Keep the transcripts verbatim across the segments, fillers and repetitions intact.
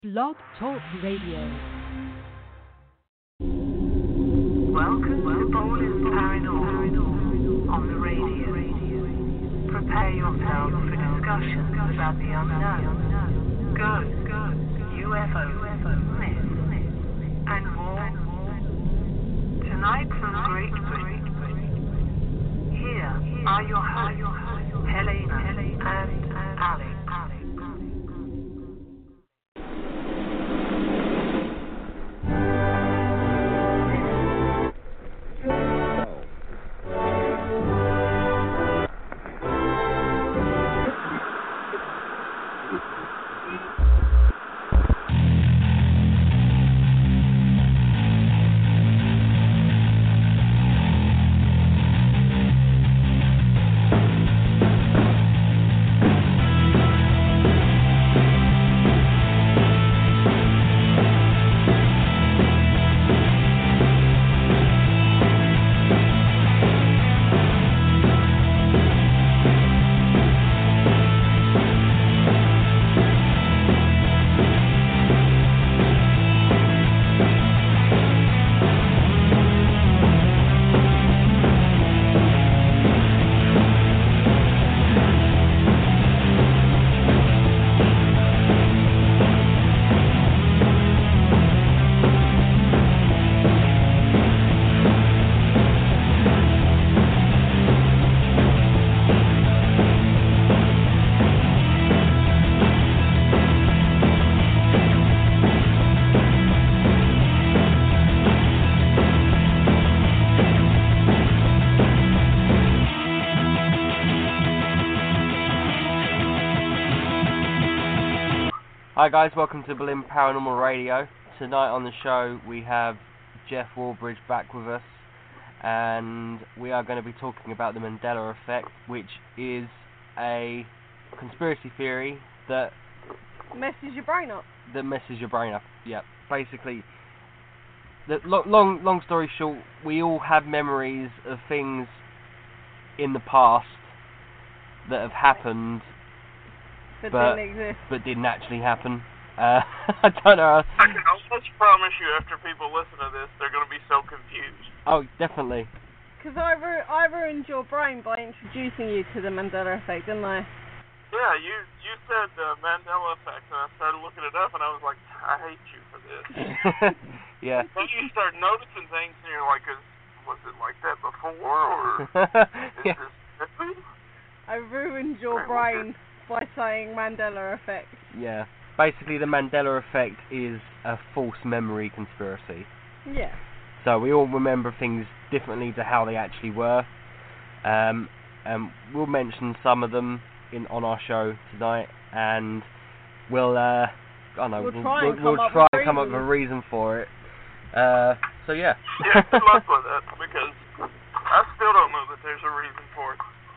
Blog Talk Radio. Welcome to Bolin Paranormal on the radio. Prepare yourself for discussions about the unknown, ghosts, U F Os, myths, and more. Tonight from Great Britain, here are your hosts, Helena and Alex. Hi guys, welcome to Bolin Paranormal Radio. Tonight on the show we have Jeff Warbridge back with us, and we are going to be talking about the Mandela Effect, which is a conspiracy theory that messes your brain up. That messes your brain up. Yeah, basically. The lo long, long story short, we all have memories of things in the past that have happened. That but, didn't exist. But didn't actually happen. Uh, I don't know. I can almost promise you after people listen to this, they're going to be so confused. Oh, definitely. Because I, ru I ruined your brain by introducing you to the Mandela Effect, didn't I? Yeah, you you said the Mandela Effect, and I started looking it up, and I was like, I hate you for this. Yeah. Then you start noticing things, and you're like, is, was it like that before, or is yeah. this different? I ruined your brain by saying Mandela Effect. Yeah. Basically, the Mandela Effect is a false memory conspiracy. Yeah. So we all remember things differently to how they actually were. Um, and we'll mention some of them in on our show tonight, and we'll uh, I don't know, we'll we'll, try we'll, and we'll come, try up, and with come up with a reason for it. Uh, so yeah. Yeah, good luck with that, because I still don't know that there's a reason for it.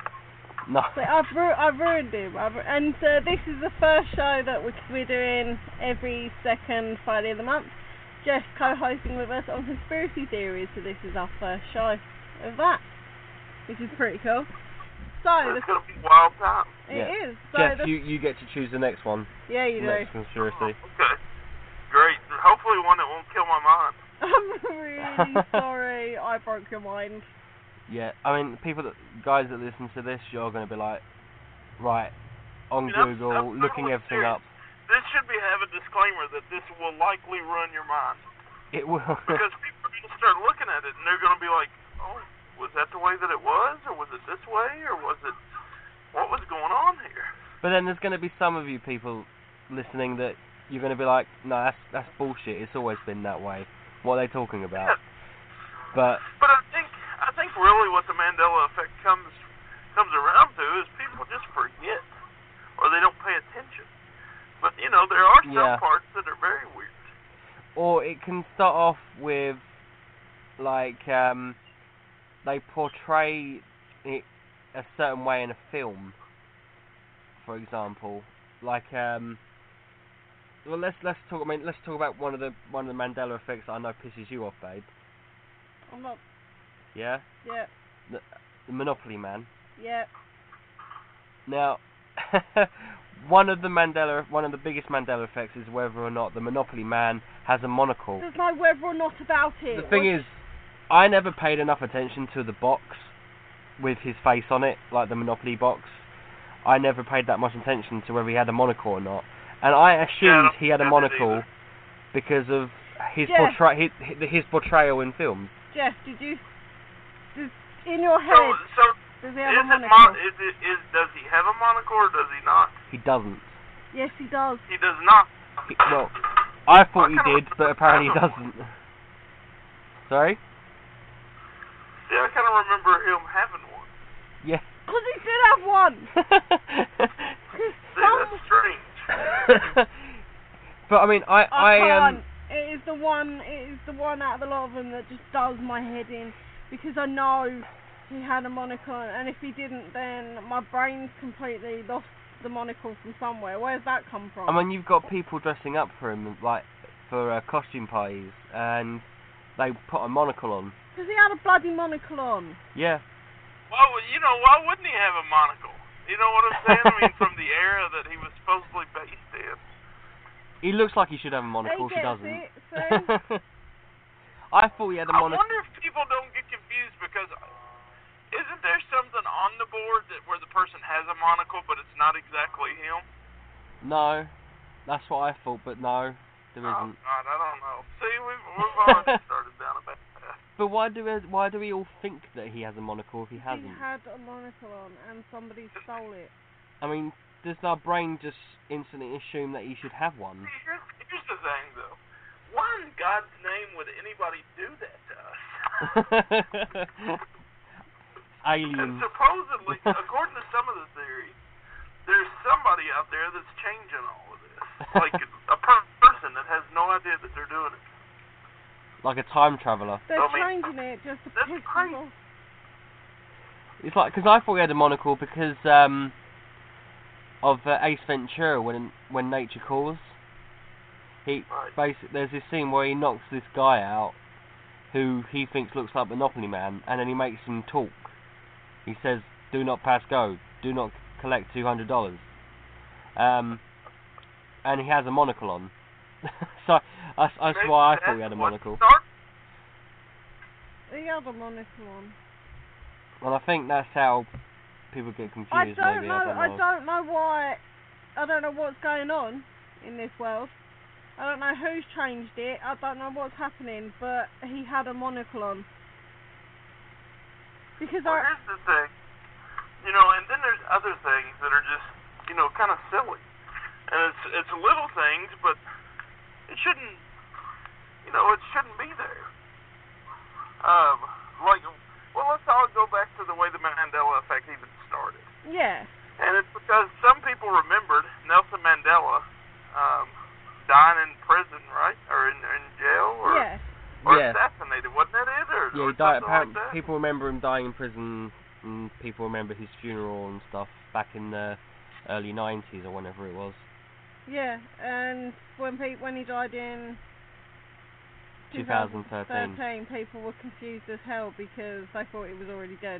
No. So I've, ru I've ruined him. I've, and uh, this is the first show that we're doing every second Friday of the month. Jeff's co-hosting with us on conspiracy theories, so this is our first show of that, which is pretty cool. So it's going to be a wild time. It yeah. is. So Jeff, you, you get to choose the next one. Yeah, you next do. conspiracy. Oh, okay. Great. Hopefully one that won't kill my mind. I'm really sorry I broke your mind. Yeah, I mean, people that, guys that listen to this, you're going to be like, right, on I mean, Google, I'm, I'm looking totally everything serious. up. This should be have a disclaimer that this will likely ruin your mind. It will. Because people are going to start looking at it and they're going to be like, oh, was that the way that it was? Or was it this way? Or was it, what was going on here? But then there's going to be some of you people listening that you're going to be like, no, that's, that's bullshit. It's always been that way. What are they talking about? Yeah. But But I think I think really what the Mandela Effect comes comes around to is people just forget, or they don't pay attention. But you know, there are some yeah. parts that are very weird. Or it can start off with like um, they portray it a certain way in a film, for example. Like um, well, let's let's talk. I mean, let's talk about one of the one of the Mandela effects that I know pisses you off, babe. I'm not. Yeah. Yeah. The, the Monopoly Man. Yeah. Now, one of the Mandela, one of the biggest Mandela effects is whether or not the Monopoly man has a monocle. There's no whether or not about it. The thing What's- is, I never paid enough attention to the box with his face on it, like the Monopoly box. I never paid that much attention to whether he had a monocle or not, and I assumed Yeah, he had a I didn't monocle either. because of his Yeah. portray his, his portrayal in films. Jeff, did you... Does, in your head, So, so does he have is a it monocle? mon- is it is does he have a monocle or does he not? He doesn't. Yes, he does. He does not. He, well, I thought he I kinda did, but apparently he remember- doesn't. Sorry? See, I kind of remember him having one. Yeah. Because he did have one. See, that's strange. But I mean, I, I, I, can't. um, It is the one. It is the one out of the lot of them that just does my head in, because I know he had a monocle, and if he didn't, then my brain's completely lost the monocle from somewhere. Where's that come from? I mean, you've got people dressing up for him, like for uh, costume parties, and they put a monocle on. Because he had a bloody monocle on. Yeah. Well, you know, why wouldn't he have a monocle? You know what I'm saying? I mean, from the era that he was supposedly based in. He looks like he should have a monocle. He She gets doesn't. it, see? I thought he had a I monocle. wonder if people don't get confused because isn't there something on the board that where the person has a monocle but it's not exactly him? No, that's what I thought, but no, there Oh isn't. God, I don't know. See, we've we've already started down a bad path. But why do we, why do we all think that he has a monocle if he He hasn't? had a monocle on, and somebody stole it. I mean, does our brain just instantly assume that he should have one? See, here's, here's the thing, though. Why in God's name would anybody do that to us? And Aliens. supposedly, according to some of the theories, there's somebody out there that's changing all of this. Like a per- person that has no idea that they're doing it. Like a time traveller. They're I mean, changing it just to that's piss us crazy. off. It's like, because I thought he had a monocle because um, of uh, Ace Ventura, when when nature calls. He Right. basically, there's this scene where he knocks this guy out, who he thinks looks like Monopoly Man, and then he makes him talk. He says, "Do not pass go. Do not collect two hundred dollars." Um, and he has a monocle on. So that's, that's Maybe why I that's thought he had a what monocle. started- He had a monocle on. Well, I think that's how people get confused. I don't maybe. know. I don't know. I don't know why. I don't know what's going on in this world. I don't know who's changed it. I don't know what's happening. But he had a monocle on. Because Well, I. here's the thing. You know, and then there's other things that are just, you know, kind of silly. And it's it's little things, but it shouldn't, you know, it shouldn't be there. Um, like, well, let's all go back to the way the Mandela effect even started. Yeah. And it's because some people remembered Nelson Mandela um, dying in prison, right? Or in, in jail? Or, Yeah. or Yeah. assassinated. Wasn't that it? Or, Yeah, or he died. something Apparently, like that? people remember him dying in prison, and people remember his funeral and stuff back in the early nineties or whenever it was. Yeah. And when pe- when he died in twenty thirteen. thirteen, people were confused as hell because they thought he was already dead.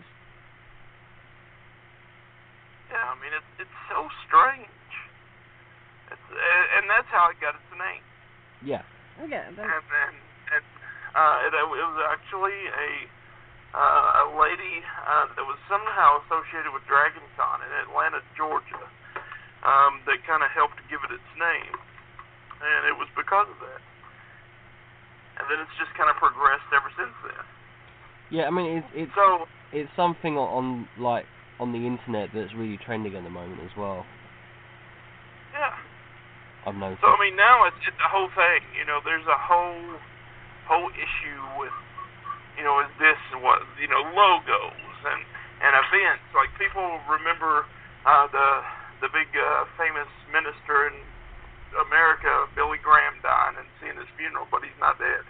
Yeah, I mean, it's it's so strange. It's, and, and that's how it got its name. Yeah. Yeah. That's, And and, and uh, it, it was actually a uh, a lady uh, that was somehow associated with DragonCon in Atlanta, Georgia, um, that kind of helped give it its name, and it was because of that. And then it's just kind of progressed ever since then. Yeah, I mean, it's it's So it's something on, on like on the internet that's really trending at the moment as well. yeah. I've noticed. So I mean, now it's it's the whole thing. You know, there's a whole whole issue with, you know, is this what you know logos and and events. Like people remember uh, the the big uh, famous minister in America, Billy Graham, dying and seeing his funeral, but he's not dead.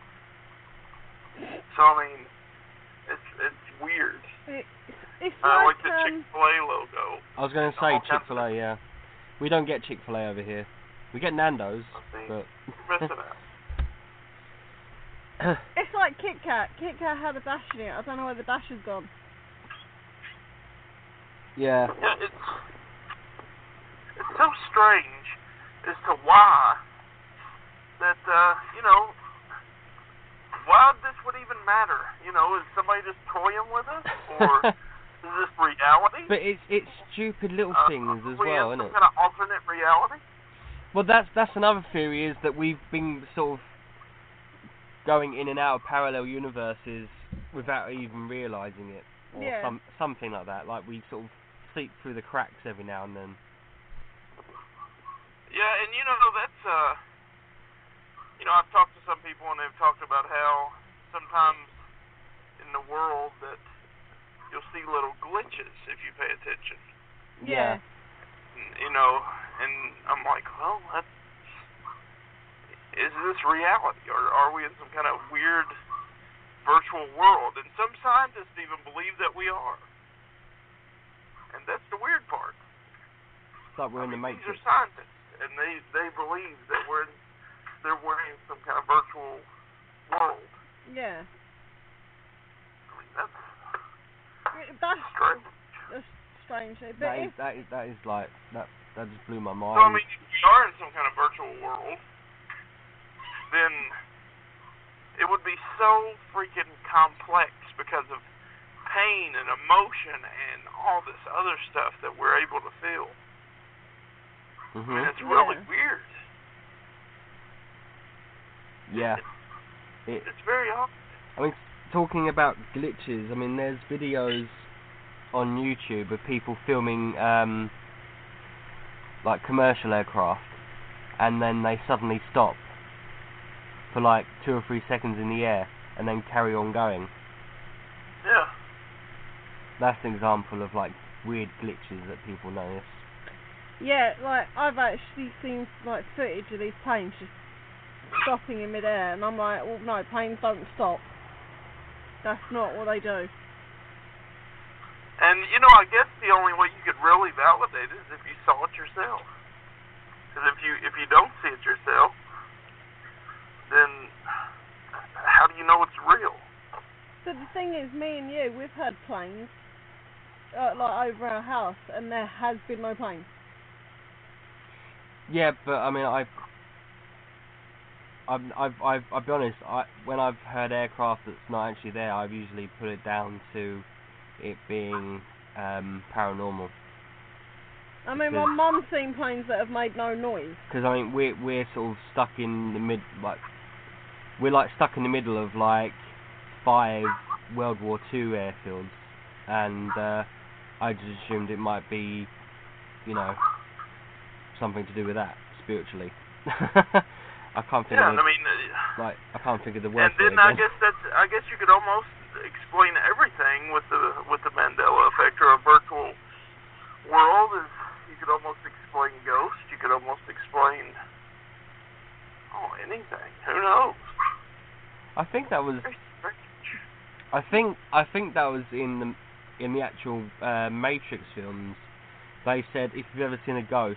So I mean, it's it's weird. it, it's Uh, like like, the um, Chick-fil-A logo. I was going to say all kinds of- Chick-fil-A. Yeah, we don't get Chick-fil-A over here. We get Nando's, I think but you're missing out. it's like Kit Kat. Kit Kat had a dash in it. I don't know where the dash has gone. yeah. Yeah, it's it's so strange as to why that, uh, you know, why this would even matter. You know, is somebody just toying with us, or is this reality? But it's it's stupid little uh, things as we well, have isn't some it? kind of alternate reality? Well, that's that's another theory, is that we've been sort of going in and out of parallel universes without even realising it, or Yeah. some something like that. Like we sort of seep through the cracks every now and then. Yeah, and you know, that's, uh, you know, I've talked to some people and they've talked about how sometimes in the world that you'll see little glitches if you pay attention. Yeah. You know, and I'm like, well, that's, is this reality, or are we in some kind of weird virtual world? And some scientists even believe that we are. And that's the weird part. It's like we're I in the mean, these Matrix. are scientists, and they, they believe that we're in, they're we're in some kind of virtual world. Yeah. I mean, that's That's, strange. that's strange. But That if, is that is that is like that that just blew my So, I mind. mean, if we are in some kind of virtual world, then it would be so freaking complex because of pain and emotion and all this other stuff that we're able to feel. I mean, Mhm. it's really Yeah. weird. Yeah. It. It's very odd. I mean, talking about glitches. I mean, there's videos on YouTube of people filming um, like commercial aircraft, and then they suddenly stop for like two or three seconds in the air, and then carry on going. Yeah. That's an example of like weird glitches that people notice. yeah, like I've actually seen like footage of these planes just stopping in midair, and I'm like, well, no, planes don't stop. That's not what they do. And, you know, I guess the only way you could really validate it is if you saw it yourself. Because if you, if you don't see it yourself, then how do you know it's real? But the thing is, me and you, we've had planes, uh, like over our house, and there has been no plane. Yeah, but I mean, I, I've, I've, I've, I'll be honest. I, when I've heard aircraft that's not actually there, I've usually put it down to it being um, paranormal. I mean, my Because- mum's seen planes that have made no noise. Because I mean, we're we're sort of stuck in the mid, like we're like stuck in the middle of like five World War Two airfields, and uh, I just assumed it might be, you know, something to do with that spiritually. I can't think Yeah, of and I the, mean, uh, like I can't think of the word and for it then I again. guess that's, I guess you could almost explain everything with the with the Mandela effect or a virtual world. Is you could almost explain ghosts. You could almost explain oh anything. Who knows? I think that was. Very strange. I think I think that was in the in the actual uh, Matrix films. They said if you've ever seen a ghost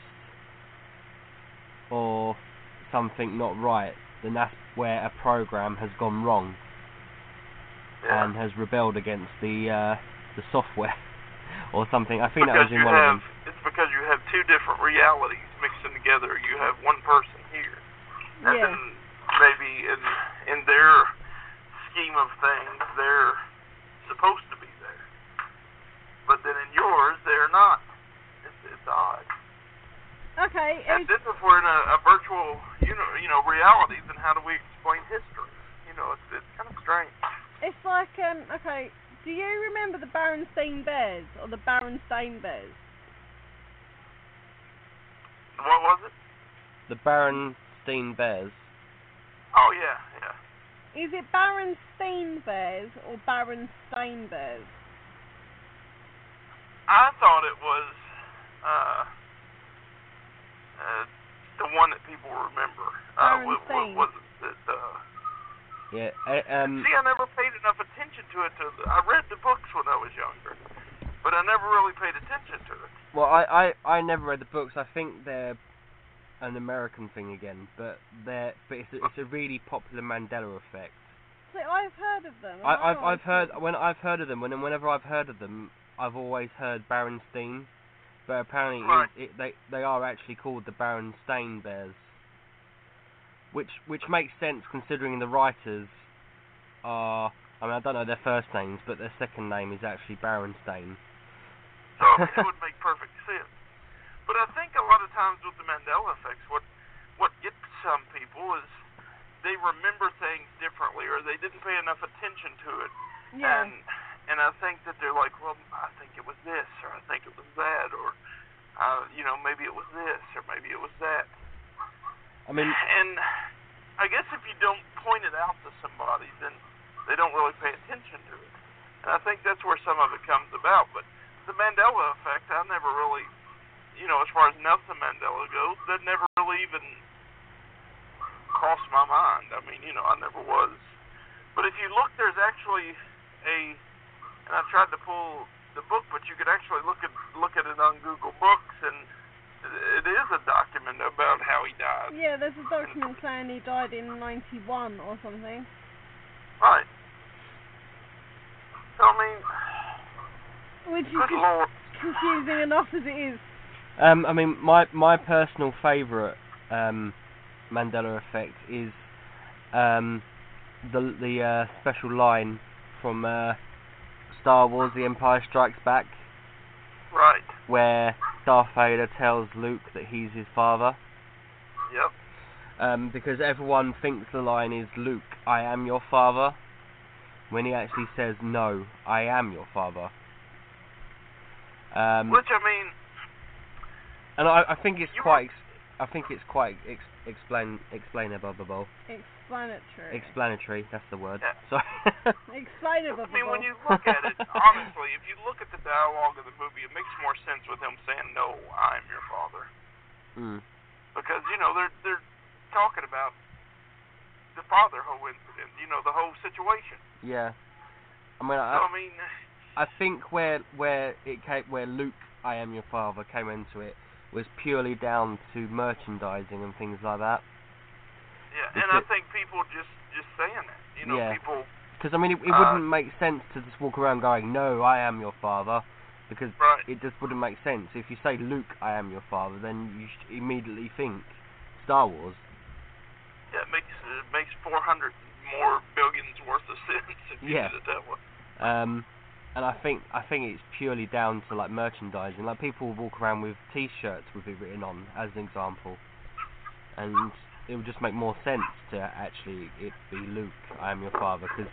or something not right, then that's where a program has gone wrong Yeah. and has rebelled against the uh, the software or something. I think that because was in you one have, of them. it's because you have two different realities mixing together. You have one person here, and Yeah. then maybe in in their scheme of things, they're supposed to be there, but then in yours, they're not. It's, it's odd. Okay, And it's, then if we're in a, a virtual, you know, you know, reality, then how do we explain history? You know, it's it's kind of strange. it's like, um, okay, do you remember the Berenstain Bears or the Berenstain Bears? What was it? The Berenstain Bears. Oh yeah, yeah. Is it Berenstain Bears or Berenstain Bears? I thought it was uh, uh, the one that people remember. Uh, what, what Berenstain. was it? That, uh, Yeah. Uh, um. see, I never paid enough attention to it. To the, I read the books when I was younger, but I never really paid attention to it. Well, I, I, I never read the books. I think they're an American thing again, but they're but it's a, it's a really popular Mandela effect. See, I've heard of them. and I, I I've I've like heard them. when I've heard of them when whenever I've heard of them, I've always heard Berenstain, but apparently Right. it, it, they they are actually called the Berenstain Bears, which which makes sense considering the writers are. I mean, I don't know their first names, but their second name is actually Berenstain. So it would make perfect sense. But I think a lot of times with the Mandela effects, what what gets some people is they remember things differently, or they didn't pay enough attention to it. Yeah. And and I think that they're like, well, I think it was this, or I think it was that, or uh, you know, maybe it was this, or maybe it was that. I mean, and I guess if you don't point it out to somebody, then they don't really pay attention to it. And I think that's where some of it comes about. But the Mandela effect, I never really, you know, as far as Nelson Mandela goes, that never really even crossed my mind. I mean, you know, I never was. But if you look, there's actually a, and I tried to pull the book, but you could actually look at look at it on Google Books, and it is a document about how he died. Yeah, there's a document saying he died in ninety-one or something. Right. So, I mean, Which is good just Lord. confusing enough as it is. um, I mean, my my personal favourite um, Mandela effect is um, the the uh, special line from uh, Star Wars: The Empire Strikes Back, Right. where Darth Vader tells Luke that he's his father. Yep. Um, because everyone thinks the line is, Luke, I am your father, when he actually says, no, I am your father. Um, Which, I mean, and I, I think it's you quite, ex- I think it's quite ex- explain, explainable, Explanatory. explanatory. That's the word. Yeah. Sorry. Explainable. I mean, when you look at it, honestly, if you look at the dialogue of the movie, it makes more sense with him saying, no, I am your father. mm. Because, you know, they're they're talking about the father-ho incident, you know, the whole situation. Yeah. I mean, So, I, I mean, I think where where it came, where Luke, I am your father, came into it was purely down to merchandising and things like that. yeah, and I Because- think people just, just saying that, you know, Yeah. people, Because I mean, it, it Uh, wouldn't make sense to just walk around going, "No, I am your father," because right, it just wouldn't make sense. If you say, "Luke, I am your father," then you should immediately think Star Wars. yeah, it makes, it makes four hundred more billions worth of sense if you Yeah. did it that way. Um, and I think I think it's purely down to like merchandising. Like people will walk around with T-shirts with it written on, as an example, and it would just make more sense to actually it be Luke, I am your father, because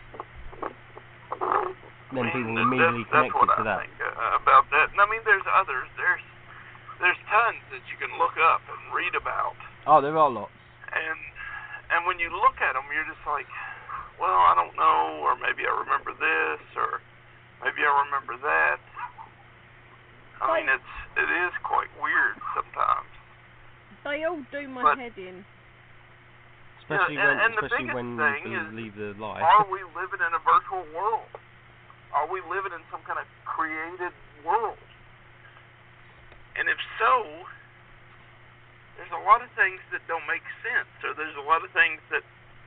then I mean, people that- immediately that's, that's connect what it to I that. think uh, about that. And I mean, there's others. There's there's tons that you can look up and read about. Oh, there are lots. And and when you look at them, you're just like, well, I don't know, or maybe I remember this, or maybe I remember that. I mean, it's it is quite weird sometimes. They all do my But- head in. Especially Yeah, and- when, and the especially biggest when thing you is, leave the life. Are we living in a virtual world? Are we living in some kind of created world? And if so, there's a lot of things that don't make sense, or there's a lot of things that,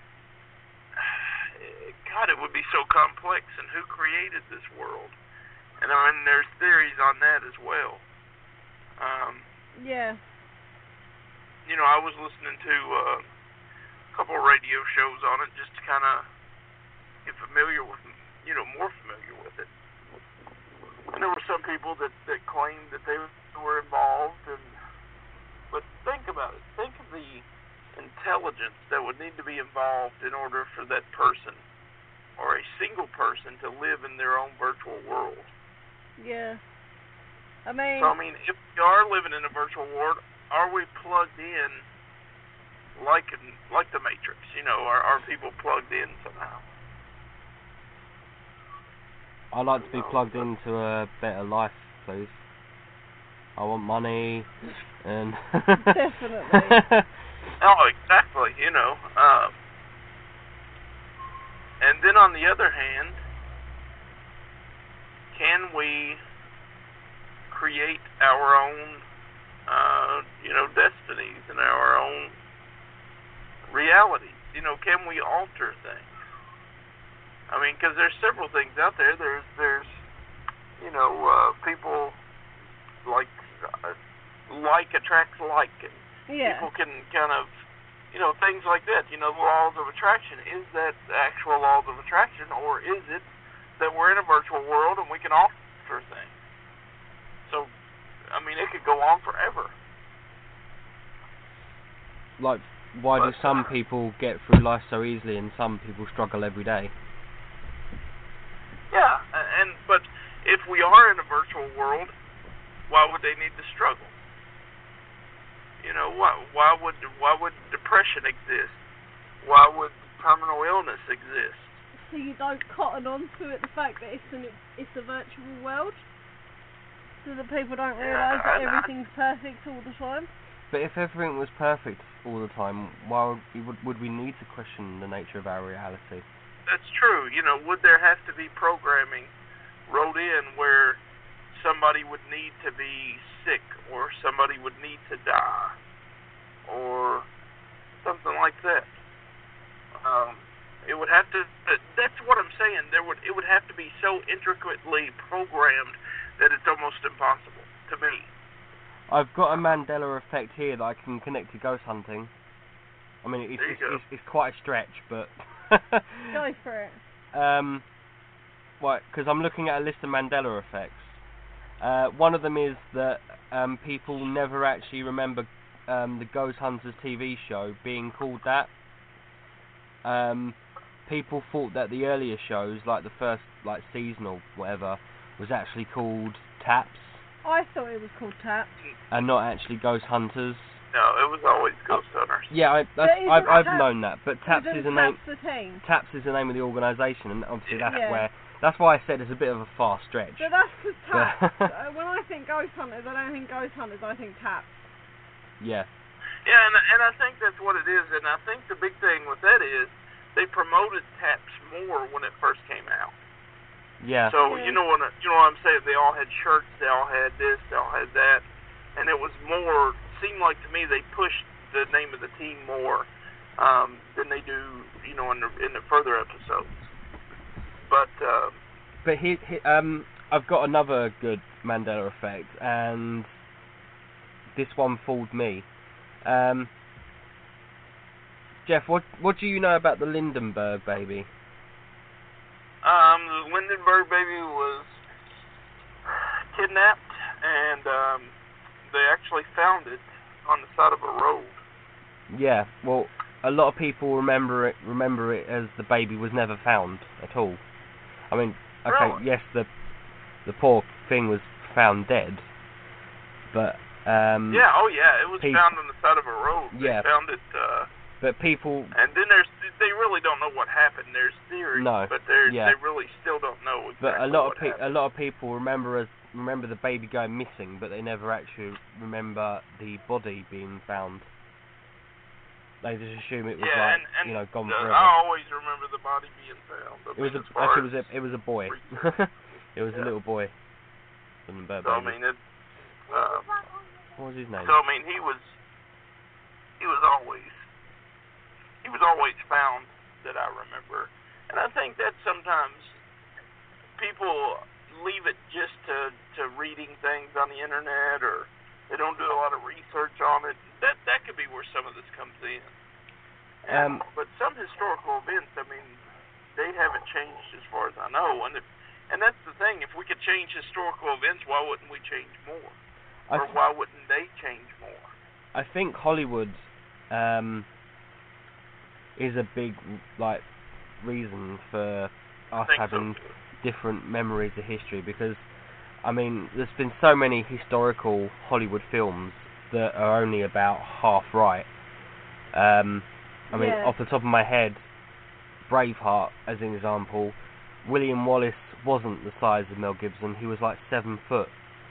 God, it would be so complex, and who created this world? And I mean, there's theories on that as well. Um, Yeah. you know, I was listening to uh, a couple of radio shows on it just to kind of get familiar with, you know, more familiar with it. And there were some people that, that claimed that they were involved, and but think about it. Think of the intelligence that would need to be involved in order for that person, or a single person, to live in their own virtual world. Yeah. I mean, So, I mean, if we are living in a virtual world, are we plugged in like in, like the Matrix? You know, are, are people plugged in somehow? I'd like to be plugged into a better life, please. I want money, and... Definitely. Oh, exactly, you know. Um, and then on the other hand, can we create our own, uh, you know, destinies and our own realities? You know, can we alter things? I mean, because there's several things out there. There's, there's, you know, uh, people like uh, like attracts like, and Yeah. people can kind of, you know, things like that. You know, the laws of attraction. Is that the actual laws of attraction, or is it that we're in a virtual world and we can alter things? So, I mean, it could go on forever. Like, why do But, some uh, people get through life so easily and some people struggle every day? Yeah, a- and but if we are in a virtual world, why would they need to struggle? You know, why why would why would depression exist? Why would terminal illness exist? So you don't cotton on to it, the fact that it's an it's a virtual world, so that people don't realise that Yeah, I- everything's perfect all the time. But if everything was perfect all the time, why would we, would, would we need to question the nature of our reality? That's true. You know, would there have to be programming wrote in where somebody would need to be sick, or somebody would need to die, or something like that? Um, it would have to. That's what I'm saying. There would. It would have to be so intricately programmed that it's almost impossible to me. I've got a Mandela effect here that I can connect to ghost hunting. I mean, it's There you it's, go. it's, it's quite a stretch, but Go for it. um, right, because I'm looking at a list of Mandela effects. Uh, one of them is that um, people never actually remember um, the Ghost Hunters T V show being called that. Um, people thought that the earlier shows, like the first like season or whatever, was actually called Taps I thought it was called Tap. and not actually Ghost Hunters. No, it was always Ghost Hunters. Yeah, I, that's, But isn't I've, I've Taps- known that, but Taps Isn't is a name. Tap's the team. Taps is the name of the organisation, and obviously that's Yeah. where. That's why I said it's a bit of a far stretch. So that's because Tap. But- uh, when I think Ghost Hunters, I don't think Ghost Hunters, I think Tap. Yeah. Yeah, and and I think that's what it is. And I think the big thing with that is they promoted Taps more when it first came out. Yeah. So Yeah. you know what I- you know what I'm saying? They all had shirts, they all had this, they all had that, and it was more. Seemed like to me they pushed the name of the team more um, than they do, you know, in the in the further episodes. But uh, But he, he, um, I've got another good Mandela effect, and this one fooled me. Um, Jeff, what what do you know about the Lindenberg baby? um, the Lindenberg baby was kidnapped, and um, they actually found it on the side of a road. Yeah. Well, a lot of people remember it remember it as the baby was never found at all. I mean, okay, Really? yes, the the poor thing was found dead, but um, Yeah, oh yeah, it was Pe- found on the side of a road. Yeah. They found it, uh, but people and then there's they really don't know what happened. There's theories, No, but there's yeah. they really still don't know exactly But a lot what of pe- a happened. lot of people remember as remember the baby going missing, but they never actually remember the body being found. They just assume it was yeah, like and, and you know gone the, forever. I always remember the body being found. I it was mean, a, as far actually it was as- a it was a boy. It was a Yeah. little boy. Lindenberg So I baby. mean, it. Uh, What was his name? so I mean, he was he was always he was always found that I remember, and I think that sometimes people leave it just to to reading things on the internet, or they don't do a lot of research on it. That that could be where some of this comes in. And, Um, but some historical events, I mean, they haven't changed as far as I know, and if, and that's the thing. If we could change historical events, why wouldn't we change more? I, Or th- why wouldn't they change more? I think Hollywood um, is a big like reason for I us think having so too. different memories of history, because I mean there's been so many historical Hollywood films that are only about half right. Um, I mean, Yeah. off the top of my head, Braveheart, as an example, William Wallace wasn't the size of Mel Gibson. He was like seven foot.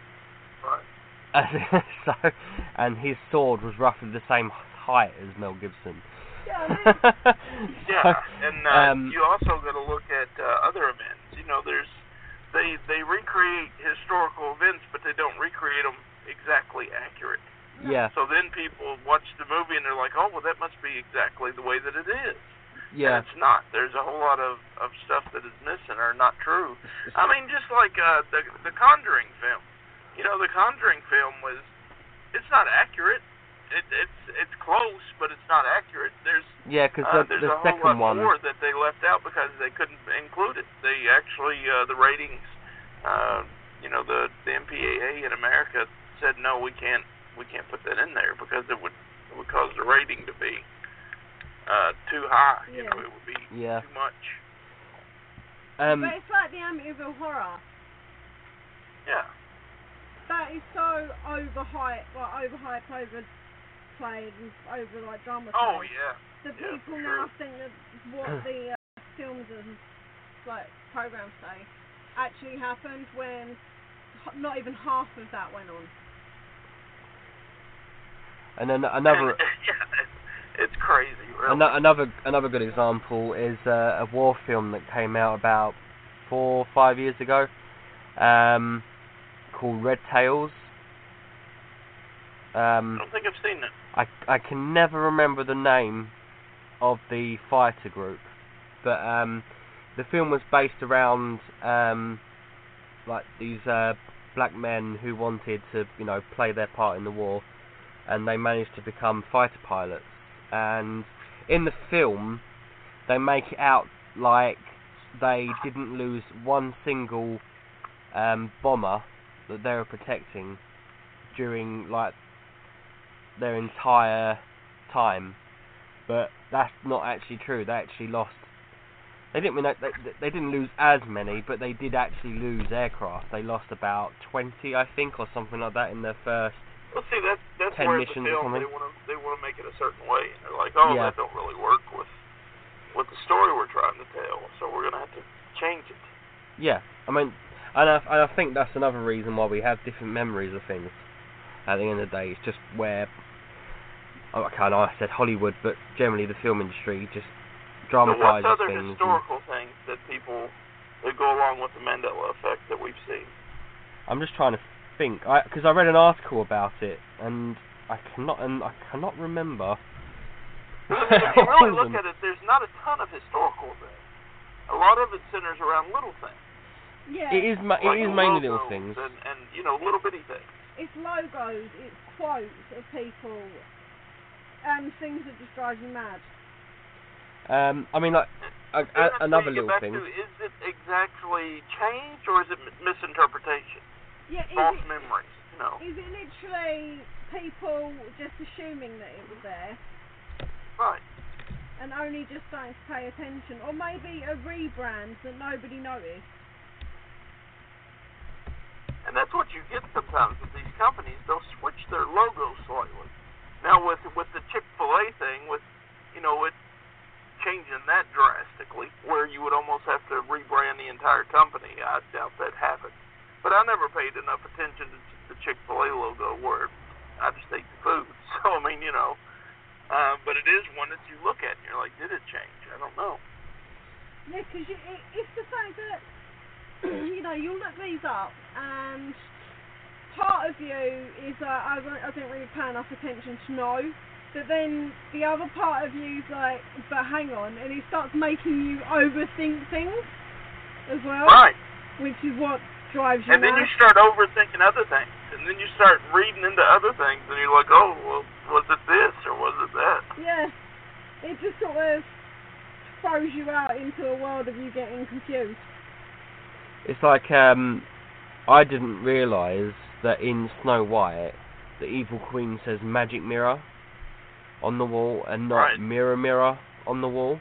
Right. so, and his sword was roughly the same height as Mel Gibson. Yeah, I mean, Yeah, and uh, um, you also got to look at uh, other events. You know, there's they they recreate historical events, but they don't recreate them exactly accurate. yeah, So then people watch the movie and they're like, oh, well, that must be exactly the way that it is. yeah. And it's not. There's a whole lot of, of stuff that is missing or not true. I mean, just like uh, the the Conjuring film. you know, the Conjuring film was, it's not accurate. It, it's it's close, but it's not accurate. There's Yeah, because uh, the, there's the a whole second lot one. more that they left out because they couldn't include it. They actually, uh, the ratings, uh, you know, the, the M P A A in America said no, we can't we can't put that in there because it would it would cause the rating to be uh, too high. You Yeah. know, it would be Yeah. too much. Um, But it's like the Amityville Horror. Yeah. That is so overhyped, like overhyped, overplayed, and over like dramatized. Oh yeah. That Yeah, people for now sure. think that what the uh, films and like programs say actually happened when h- not even half of that went on. and then another. And, yeah, it's, it's crazy, really. Ano- Another another good example is uh, a war film that came out about four or five years ago, um, called Red Tails. Um, I don't think I've seen it. I I can never remember the name of the fighter group, but um, the film was based around um, like these uh, black men who wanted to, you know, play their part in the war, and they managed to become fighter pilots. And in the film, they make it out like they didn't lose one single um, bomber that they were protecting during like their entire time, but that's not actually true. They actually lost. They didn't mean that they, they didn't lose as many, but they did actually lose aircraft. They lost about twenty, I think, or something like that in their first. Well, see, that's that's ten where the missions or film something. they want to they want to make it a certain way. And they're like, oh, Yeah. that don't really work with with the story we're trying to tell, so we're gonna have to change it. Yeah, I mean, and I, and I think that's another reason why we have different memories of things. At the end of the day, it's just where. Oh, okay, I know I said Hollywood, but generally the film industry just So what's dramatises other things. and- historical things that people that go along with the Mandela effect that we've seen? I'm just trying to think, because I, I read an article about it, and I cannot, and I cannot remember. Because I mean, if you really all of look them. at it, there's not a ton of historical there. A lot of it centers around little things. Yeah. It is, ma- like it is mainly little logos things. and, and you know little bitty things. It's logos, it's quotes of people, and things that just drive you mad. Um, I mean, like a, And a, that's where another you get little back thing. to, is it exactly changed or is it m- misinterpretation? Yeah, is False it, memories, you know. is it literally people just assuming that it was there Right. and only just starting to pay attention, or maybe a rebrand that nobody noticed? And that's what you get sometimes with these companies. They'll switch their logo slightly. Now with with the Chick-fil-A thing, with you know it changing that drastically, where you would almost have to rebrand the entire company. I doubt that happened. But I never paid enough attention to the Chick-fil-A logo where I just ate the food. So I mean, you know, uh, but it is one that you look at and you're like, did it change? I don't know. Yeah, because it, it's the fact that you know you'll look these up, and part of you is like, I don't, I don't really pay enough attention to know. But then the other part of you is like, but hang on, and it starts making you overthink things as well, Right. which is what drives you And then mad. you start overthinking other things. And then you start reading into other things and you're like, oh, well, was it this or was it that? Yeah, it just sort of throws you out into a world of you getting confused. It's like um, I didn't realise that in Snow White, the evil queen says magic mirror on the wall and not Right. mirror mirror on the wall.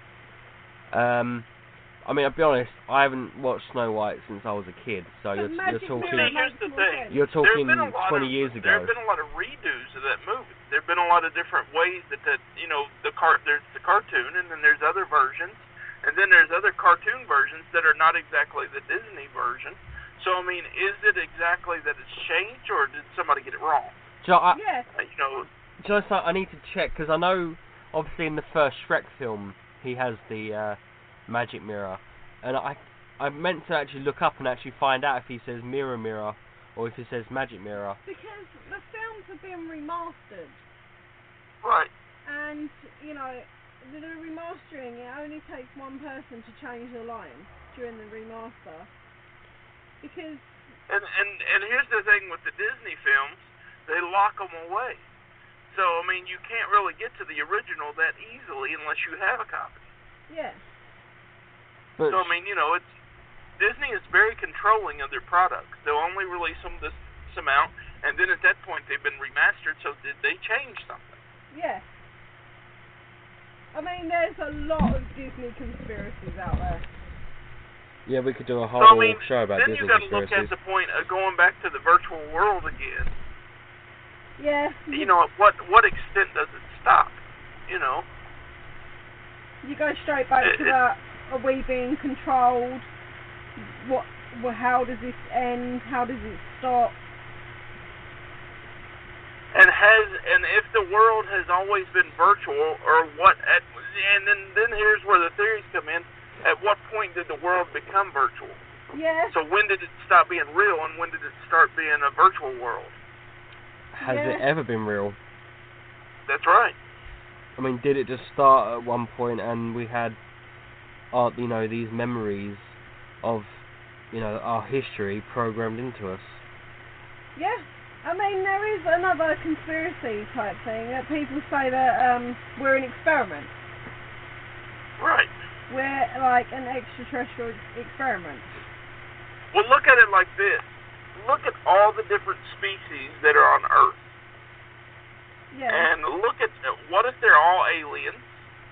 Um, I mean, I'll be honest, I haven't watched Snow White since I was a kid, so But you're, you're magic talking mirror See, here's makes the more thing. sense. you're There's talking been a lot twenty of, years There ago. have been a lot of redos of that movie. There have been a lot of different ways that, that you know, the car there's the cartoon and then there's other versions. And then there's other cartoon versions that are not exactly the Disney version. So, I mean, is it exactly that it's changed or did somebody get it wrong? Do you know, I, Yeah, Uh, you know, do you know something? I need to check, because I know, obviously, in the first Shrek film, he has the uh, magic mirror. And I I meant to actually look up and actually find out if he says mirror mirror or if he says magic mirror. because the films have been remastered, right. and you know, the, the remastering, it only takes one person to change the line during the remaster, because And, and, and here's the thing with the Disney films, they lock them away. So, I mean, you can't really get to the original that easily unless you have a copy. Yeah. But So, I mean, you know, it's Disney is very controlling of their products. They'll only release them this, this amount, and then at that point they've been remastered, so did they change something? Yeah. I mean, there's a lot of Disney conspiracies out there. yeah, we could do a whole So, I mean, show about then Disney you got to look at conspiracies. the point of going back to the virtual world again. Yeah. You know, at what, what extent does it stop? You know? You go straight back It- to it- that, are we being controlled? What, well, how does this end? How does it stop? And has and if the world has always been virtual, or what? At, and then then here's where the theories come in. At what point did the world become virtual? Yeah. So when did it stop being real, and when did it start being a virtual world? Has Yeah. it ever been real? That's right. I mean, did it just start at one point and we had, uh, you know, these memories of, you know, our history programmed into us? Yeah. I mean, there is another conspiracy type thing that people say that um, we're an experiment. Right. We're like an extraterrestrial experiment. Well, look at it like this. Look at all the different species that are on Earth. Yeah. And look at, what if they're all aliens?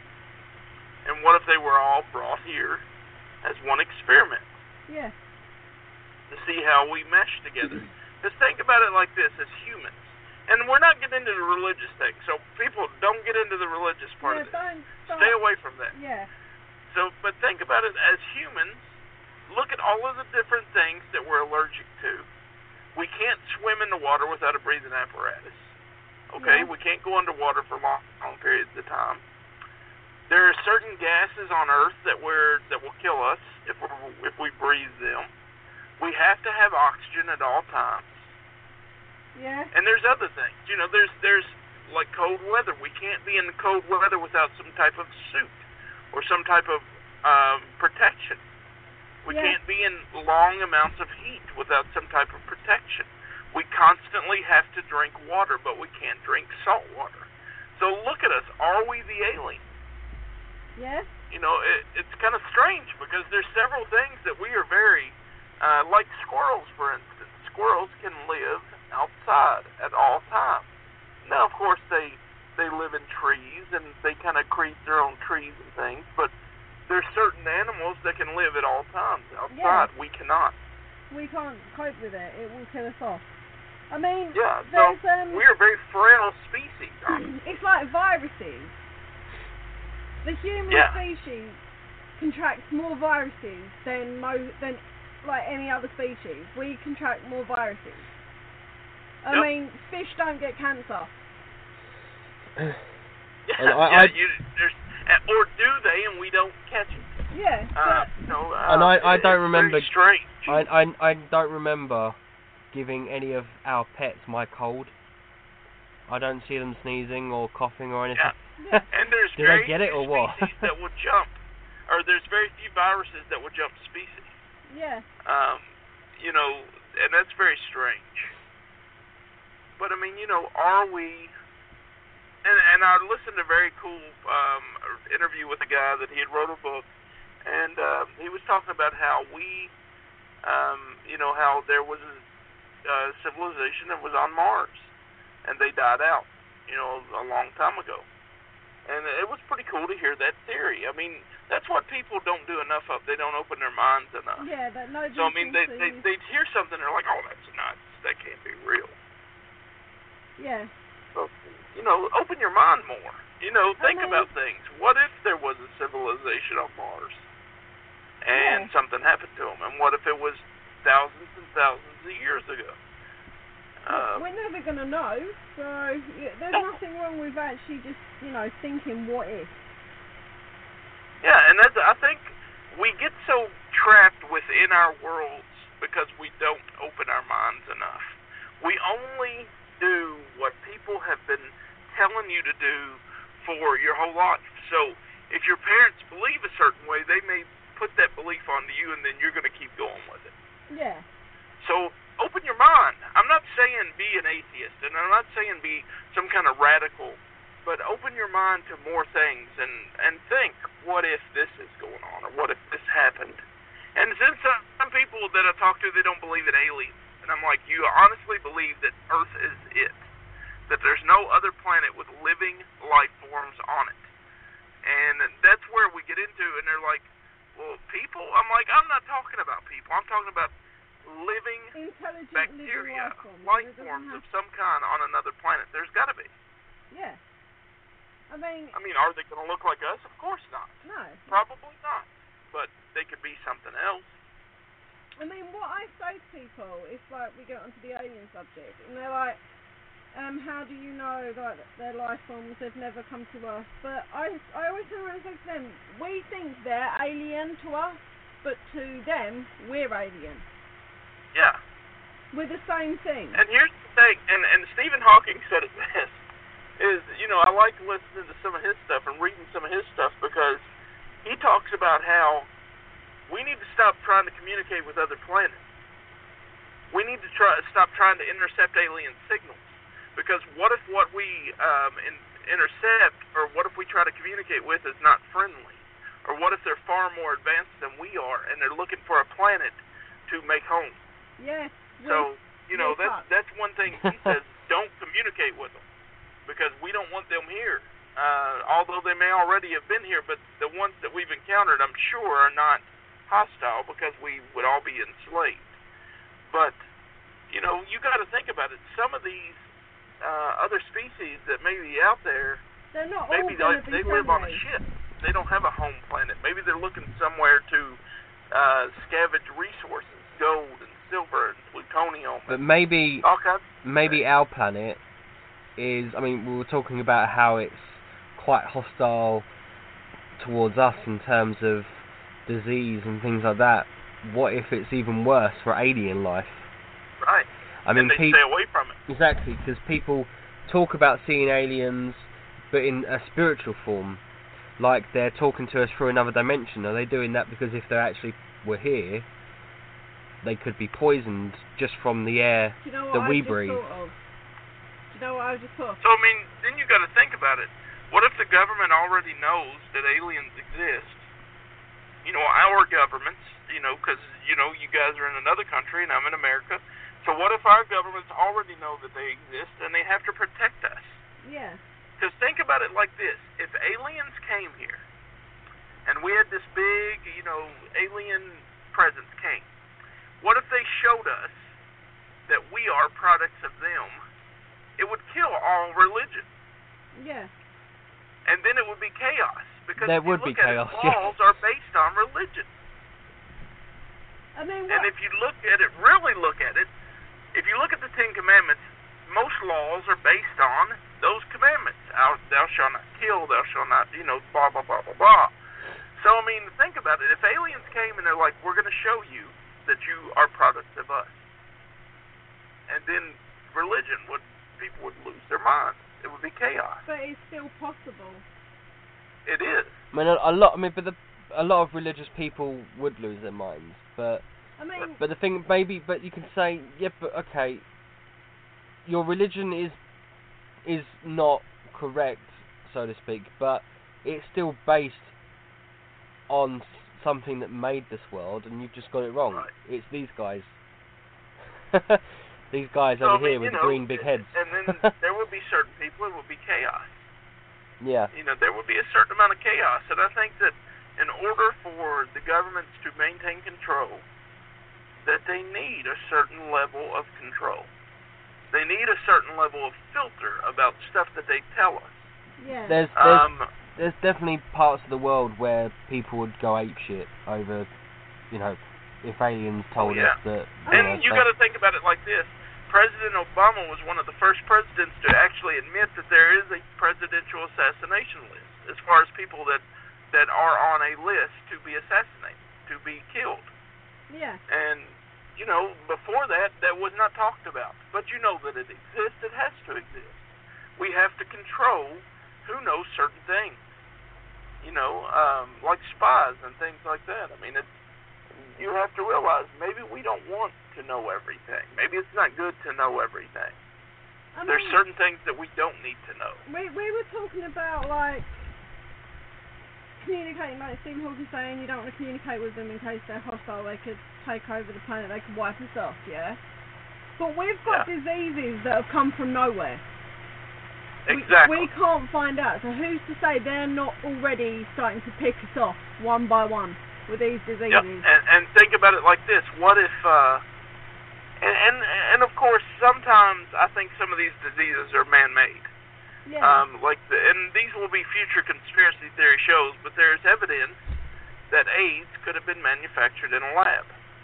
And what if they were all brought here as one experiment Yeah. to see how we mesh together? Just think about it like this, as humans. And we're not getting into the religious thing, so people don't get into the religious part Yeah, of this. don't, don't, Stay away from that. Yeah. So, but think about it as humans. Look at all of the different things that we're allergic to. We can't swim in the water without a breathing apparatus. Okay, Yeah. we can't go underwater for long, long periods of time. There are certain gases on Earth that we're that will kill us if we if we breathe them. We have to have oxygen at all times. Yeah. And there's other things. You know, there's there's like cold weather. We can't be in the cold weather without some type of suit or some type of um, protection. We Yeah. can't be in long amounts of heat without some type of protection. We constantly have to drink water, but we can't drink salt water. So look at us. Are we the alien? Yeah. You know, it, it's kind of strange because there's several things that we are very, uh, like squirrels, for instance. Squirrels can live outside at all times. Now, of course, they they live in trees and they kind of create their own trees and things, but there's certain animals that can live at all times outside. Yeah. We cannot. We can't cope with it. It will kill us off. I mean, Yeah, so there's um. we are a very frail species, aren't we? It's like viruses. The human Yeah. species contracts more viruses than mo than like any other species. We contract more viruses. I Yep. mean, fish don't get cancer. Yeah, And I- yeah I- you, there's, uh, or do they, and we don't catch it? Yeah. Uh, but- you know, uh, And I- I it- don't it's remember- Very strange. I, I, I don't remember giving any of our pets my cold. I don't see them sneezing or coughing or anything. Yeah. And there's Did very I get it few or what? species that will jump, or there's very few viruses that will jump species. yeah. Um, you know, and that's very strange. But I mean, you know, are we? And and I listened to a very cool um, interview with a guy that he had wrote a book, and uh, he was talking about how we, um, you know, how there was a uh, civilization that was on Mars, and they died out, you know, a long time ago. And it was pretty cool to hear that theory. I mean, that's what people don't do enough of. They don't open their minds enough. Yeah. That nobody So I mean, they can they see. they'd hear something, they're like, "Oh, that's nuts. That can't be real." Yeah. So you know, open your mind more. You know, think mean- about things. What if there was a civilization on Mars, and Yeah. something happened to them? And what if it was thousands and thousands of years ago? Uh, We're never gonna know. So yeah, there's nothing wrong with actually just you know thinking what if. yeah, and that's I think we get so trapped within our worlds because we don't open our minds enough. We only do what people have been telling you to do for your whole life. So if your parents believe a certain way, they may put that belief onto you, and then you're going to keep going with it. Yeah. So be an atheist, and I'm not saying be some kind of radical, but open your mind to more things and, and think, what if this is going on, or what if this happened? And since some, some people that I talk to, they don't believe in aliens, and I'm like, you honestly believe that Earth is it, that there's no other planet with living life forms on it. And that's where we get into, and they're like, well, people? I'm like, I'm not talking about people. I'm talking about living bacteria, living life forms of some kind on another planet. There's got to be. Yeah. I mean... I mean, are they going to look like us? Of course not. No. Probably not. But they could be something else. I mean, what I say to people is, like, we get onto the alien subject, and they're like, um, how do you know, like, their life forms, they've never come to us? But I, I always turn around and say to them, we think they're alien to us, but to them, we're alien. Yeah. We're the same thing. And here's the thing, and, and Stephen Hawking said it best, is, you know, I like listening to some of his stuff and reading some of his stuff because he talks about how we need to stop trying to communicate with other planets. We need to try stop trying to intercept alien signals. Because what if what we um, in, intercept, or what if we try to communicate with is not friendly? Or what if they're far more advanced than we are, and they're looking for a planet to make home? Yes. So, you know, that's, talk. that's one thing he says, don't communicate with them, because we don't want them here. Uh, although they may already have been here, but the ones that we've encountered, I'm sure, are not hostile, because we would all be enslaved. But, you know, you got to think about it. Some of these uh, other species that may be out there, they're not maybe all they, they be live on a friendly. ship. They don't have a home planet. Maybe they're looking somewhere to uh, scavenge resources, gold and silver and plutonium. But maybe, all kinds of maybe things. our planet is, I mean, we were talking about how it's quite hostile towards us in terms of disease and things like that. What if it's even worse for alien life? Right. I mean, and they pe- stay away from it. Exactly, because people talk about seeing aliens, but in a spiritual form, like they're talking to us through another dimension. Are they doing that because if they actually were here, they could be poisoned just from the air Do you know that what we I just breathe? thought of? Do you know what I just thought? So, I mean, then you got to think about it. What if the government already knows that aliens exist? You know, our governments, you know, because, you know, you guys are in another country and I'm in America. So what if our governments already know that they exist and they have to protect us? Yeah. Because think about it like this. If aliens came here and we had this big, you know, alien presence came, what if they showed us that we are products of them? It would kill all religion. Yeah. And then it would be chaos. Because There if you would be look at chaos, it, yeah. laws are based on religion. I mean, And what? if you look at it, really look at it, if you look at the Ten Commandments, most laws are based on those commandments. Thou, thou shalt not kill, thou shalt not, you know, blah, blah, blah, blah, blah. So, I mean, think about it. If aliens came and they're like, we're going to show you that you are products of us. And then religion would, people would lose their minds. It would be chaos. But it's still possible. It is. I mean, a, a lot. I mean, but the, a lot of religious people would lose their minds. But I mean, but the thing, maybe, but you can say, yeah, but okay, your religion is is not correct, so to speak, but it's still based on something that made this world, and you've just got it wrong. Right. It's these guys. These guys So, over I mean, here with you the know, green big heads. And then there would be certain people, it would be chaos. Yeah. You know, there would be a certain amount of chaos. And I think that in order for the governments to maintain control, that they need a certain level of control. They need a certain level of filter about stuff that they tell us. yeah. There's there's, Um, there's definitely parts of the world where people would go apeshit over, you know, if aliens told Oh, yeah. us that. and know, you that- got to think about it like this. President Obama was one of the first presidents to actually admit that there is a presidential assassination list as far as people that, that are on a list to be assassinated, to be killed. Yeah. And, you know, before that, that was not talked about. But you know that it exists. It has to exist. We have to control who knows certain things. You know, um, like spies and things like that. I mean, it's, you have to realize maybe we don't want to know everything. Maybe it's not good to know everything. I There's mean, certain things that we don't need to know. We we were talking about like communicating, like Stephen Hawking saying you don't want to communicate with them in case they're hostile. They could take over the planet. They could wipe us off. Yeah. But we've got Yeah. diseases that have come from nowhere. Exactly. We, we can't find out. So who's to say they're not already starting to pick us off one by one with these diseases? Yep. And, and think about it like this: what if? Uh, and, and and of course, sometimes I think some of these diseases are man-made. Yeah. Um, like the, and these will be future conspiracy theory shows, but there's evidence that AIDS could have been manufactured in a lab.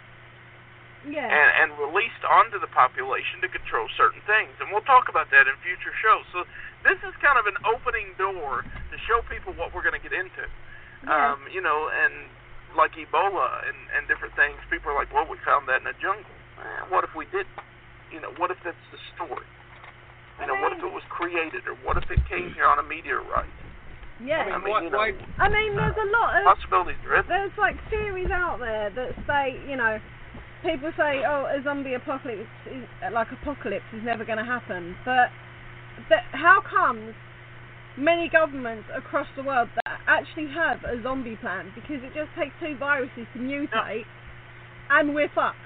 yeah. and, and released onto the population to control certain things. And we'll talk about that in future shows. So this is kind of an opening door to show people what we're going to get into. Yeah. Um, you know, and like Ebola and, and different things, people are like, well, we found that in a jungle. Eh, what if we didn't? You know, what if that's the story? You know, what if it was created, or what if it came here on a meteorite? Yeah. I mean, you know, I mean, there's a lot of possibilities are in there. there's like theories out there that say, you know, people say, oh, a zombie apocalypse, is, like apocalypse, is never going to happen. But that, how comes many governments across the world that actually have a zombie plan? Because it just takes two viruses to mutate, yeah. and we're fucked.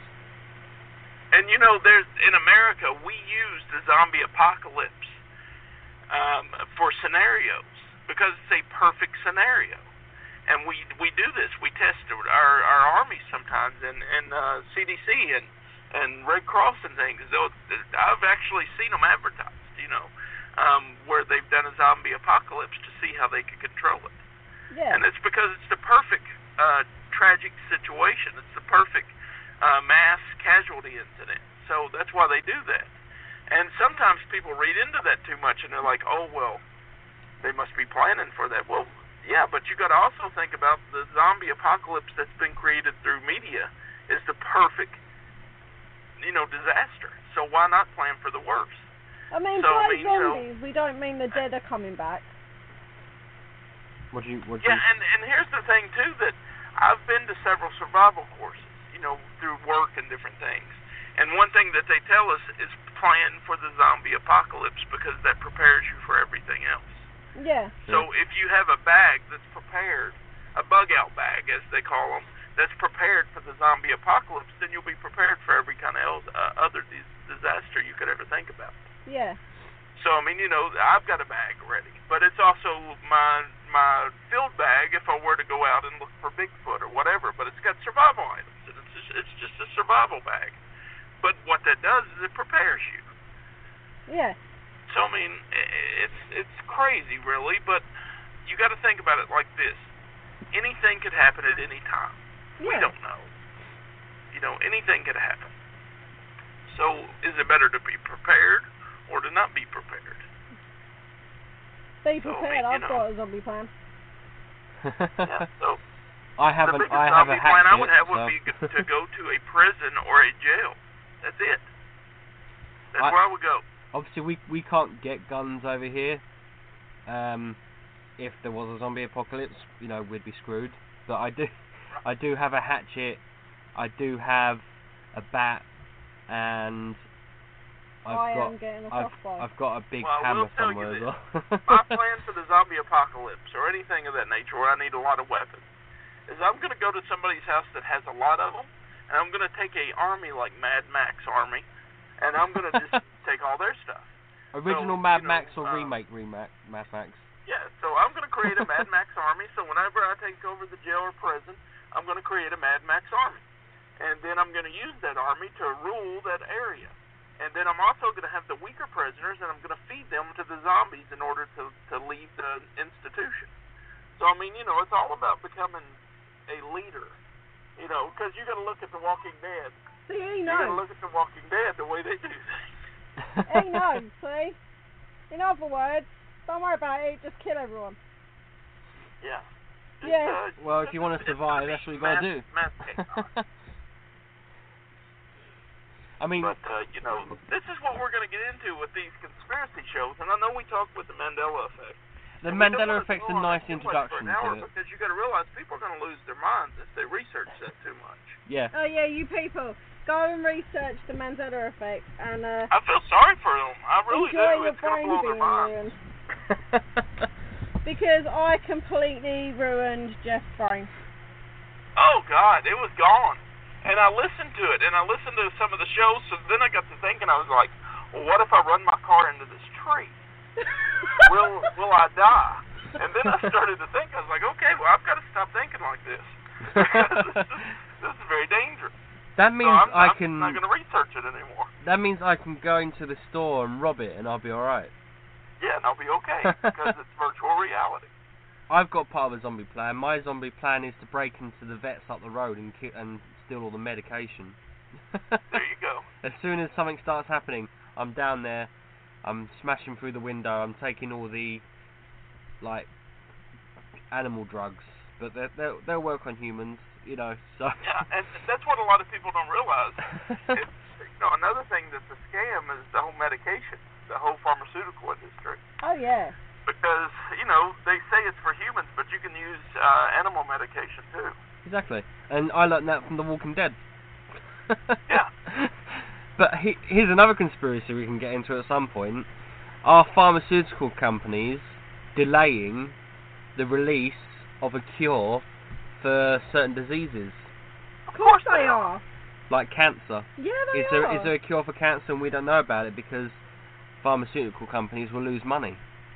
And you know, there's in America, we use the zombie apocalypse um, for scenarios because it's a perfect scenario. And we we do this. We test our our armies sometimes, and and uh, C D C and and Red Cross and things. Though I've actually seen them advertised, you know, um, where they've done a zombie apocalypse to see how they can control it. Yeah. And it's because it's the perfect uh, tragic situation. It's the perfect uh, mass casualty incident. So that's why they do that. And sometimes people read into that too much, and they're like, oh well, they must be planning for that. Well. Yeah, but you got to also think about the zombie apocalypse that's been created through media is the perfect, you know, disaster. So why not plan for the worst? I mean, so, by I mean, zombies, you know, we don't mean the dead are coming back. What do you? What do yeah, you? and and here's the thing too, that I've been to several survival courses, you know, through work and different things. And one thing that they tell us is plan for the zombie apocalypse because that prepares you for everything else. Yeah. So if you have a bag that's prepared, a bug-out bag, as they call them, that's prepared for the zombie apocalypse, then you'll be prepared for every kind of else, uh, other dis- disaster you could ever think about. Yeah. So, I mean, you know, I've got a bag ready, but it's also my my field bag if I were to go out and look for Bigfoot or whatever, but it's got survival items, and it's just, it's just a survival bag. But what that does is it prepares you. Yeah. So, I mean, it's it's crazy, really, but you got to think about it like this. Anything could happen at any time. Yeah. We don't know. You know, anything could happen. So, is it better to be prepared or to not be prepared? Be So, I prepared. mean, you I've know. got a zombie plan. Yeah, so I have the an biggest I have a zombie plan I would hatchet, have would so- be to go to a prison or a jail. That's it. That's I- where I would go. Obviously, we we can't get guns over here. Um, if there was a zombie apocalypse, you know, we'd be screwed. But I do, I do have a hatchet. I do have a bat, and I've I got am getting a I've, softball. I've got a big Well, I hammer will tell you somewhere as this. well. My plan for the zombie apocalypse or anything of that nature where I need a lot of weapons is I'm going to go to somebody's house that has a lot of them, and I'm going to take a army like Mad Max army, and I'm going to just take all their stuff. Original So, Mad you know, Max or uh, remake remake Mad Max? Yeah, so I'm going to create a Mad Max army, so whenever I take over the jail or prison, I'm going to create a Mad Max army. And then I'm going to use that army to rule that area. And then I'm also going to have the weaker prisoners, and I'm going to feed them to the zombies in order to, to leave the institution. So, I mean, you know, it's all about becoming a leader. You know, because you got to look at The Walking Dead. See, he You got to knows. look at The Walking Dead, the way they do things. He knows, see? In other words, don't worry about it, just kill everyone. Yeah. Just, Yeah. uh, Well, if you want to it's survive, gonna that's what be you got to mass- do. mass chaos. I mean, But, uh, you know, this is what we're going to get into with these conspiracy shows. And I know we talked with the Mandela Effect. the And we don't Mandela wanna Effect's a dwell on nice it too much introduction for an hour to it. Because you got to realize people are going to lose their minds if they research that too much. Yeah. Oh yeah, you people, Go and research the Mandela effect and uh, I feel sorry for them. I really enjoy do. your It's gonna brain blow being their minds. ruined. Because I completely ruined Jeff's brain. Oh God, it was gone. And I listened to it, and I listened to some of the shows. So then I got to thinking, I was like, well, what if I run my car into this tree? will Will I die? And then I started to think. I was like, okay, well, I've got to stop thinking like this. Because this, is, this is very dangerous. That means so I'm, I I'm can. not going to research it anymore. That means I can go into the store and rob it, and I'll be all right. Yeah, and I'll be okay because it's virtual reality. I've got part of a zombie plan. My zombie plan is to break into the vets up the road and ki- and steal all the medication. There you go. As soon as something starts happening, I'm down there. I'm smashing through the window. I'm taking all the like animal drugs, but they they'll, they'll work on humans, you know. So yeah, and that's what a lot of people don't realize. It's, you know, another thing that's a scam is the whole medication, the whole pharmaceutical industry. Oh yeah. Because, you know, they say it's for humans, but you can use uh, animal medication too. Exactly. And I learned that from The Walking Dead. Yeah. But he, here's another conspiracy we can get into at some point. Are pharmaceutical companies delaying the release of a cure for certain diseases? Of course they are. Like cancer. Yeah, they Is there, are. is there a cure for cancer and we don't know about it because pharmaceutical companies will lose money?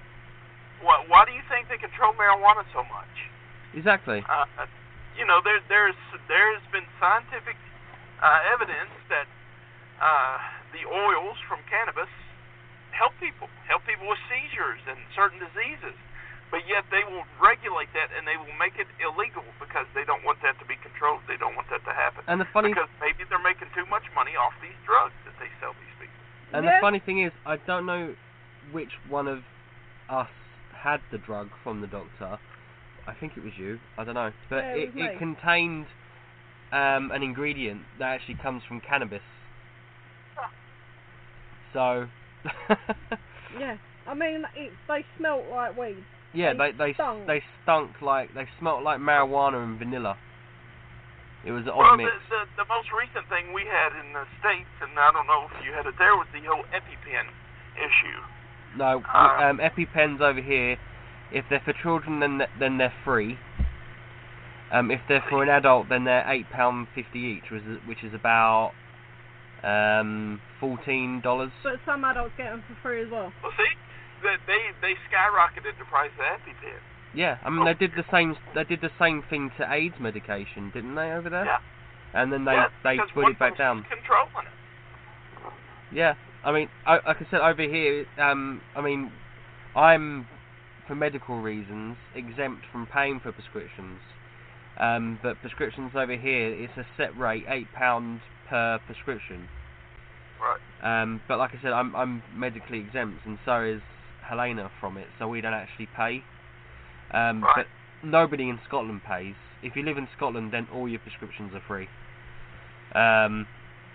Why, why do you think they control marijuana so much? Exactly. Uh, you know, there, there's there's been scientific uh, evidence that uh, the oils from cannabis help people, help people with seizures and certain diseases. But yet they will regulate that and they will make it illegal because they don't want that to be controlled. They don't want that to happen. And the funny because maybe they're making too much money off these drugs that they sell these people. And Yeah. the funny thing is, I don't know which one of us had the drug from the doctor. I think it was you. I don't know, but Yeah, it it, was me. it contained um, an ingredient that actually comes from cannabis. Huh. So. Yeah. I mean, it, they smelt like weed. Yeah, They they they stunk. they stunk like they smelt like marijuana and vanilla. It was an odd Well, mix. the, the the most recent thing we had in the States, and I don't know if you had it there, was the whole EpiPen issue. No, Uh, um, EpiPens over here, if they're for children, then th- then they're free. Um, if they're for an adult, then they're eight pound fifty each, which is which is about um fourteen dollars. But some adults get them for free as well. Well, see, they they, they skyrocketed the price of EpiPen. Yeah, I mean they did the same they did the same thing to AIDS medication, didn't they, over there? Yeah. And then they yeah, they because put one it back down. person's controlling it. Yeah, I mean, I, like I said over here, um, I mean, I'm for medical reasons exempt from paying for prescriptions. Um, but prescriptions over here, it's a set rate, eight pounds per prescription. Right. Um, but like I said, I'm I'm medically exempt, and so is Helena from it, so we don't actually pay. Um, Right. But nobody in Scotland pays. If you live in Scotland, then all your prescriptions are free. Um,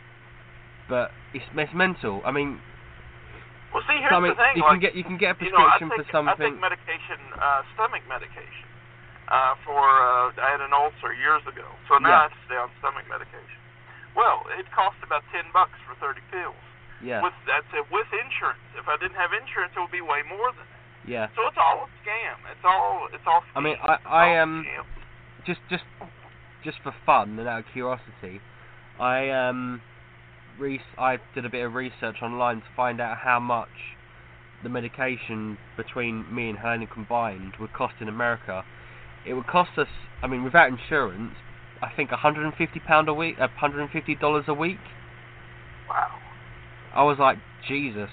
but it's, it's mental. I mean, Well, see, here's I mean, the thing. you like, can get you can get a you know, I prescription take, for something. I take medication, uh, stomach medication, uh, for, uh, I had an ulcer years ago, so now Yeah. I have to stay on stomach medication. Well, it cost about ten bucks for thirty pills. Yeah, With, that's it, with insurance. If I didn't have insurance, it would be way more than that. yeah. So it's all a scam. It's all, it's all I mean, schemes. I I It's all um scams. just just just for fun and out of curiosity, I um re- I did a bit of research online to find out how much the medication between me and Helena combined would cost in America. It would cost us, I mean, without insurance, I think one hundred fifty pounds a week, one hundred fifty dollars a week. Wow. I was like, Jesus.